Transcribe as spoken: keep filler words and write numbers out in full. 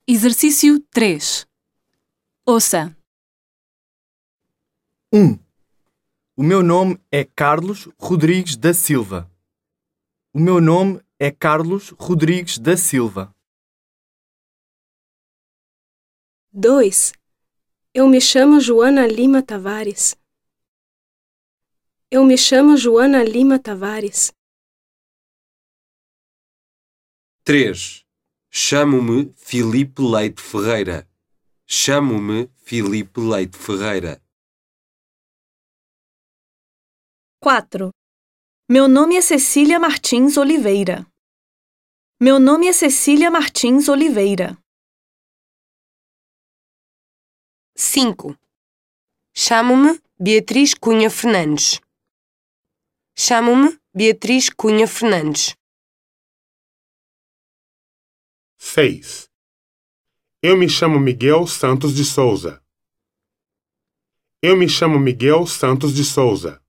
Exercício três. Ouça. um. O meu nome é Carlos Rodrigues da Silva. O meu nome é Carlos Rodrigues da Silva. dois. Eu me chamo Joana Lima Tavares. Eu me chamo Joana Lima Tavares. três. Chamo-me Filipe Leite Ferreira. Chamo-me Filipe Leite Ferreira. quatro. Meu nome é Cecília Martins Oliveira. Meu nome é Cecília Martins Oliveira. cinco. Chamo-me Beatriz Cunha Fernandes. Chamo-me Beatriz Cunha Fernandes. seis. Eu me chamo Miguel Santos de Souza. Eu me chamo Miguel Santos de Souza.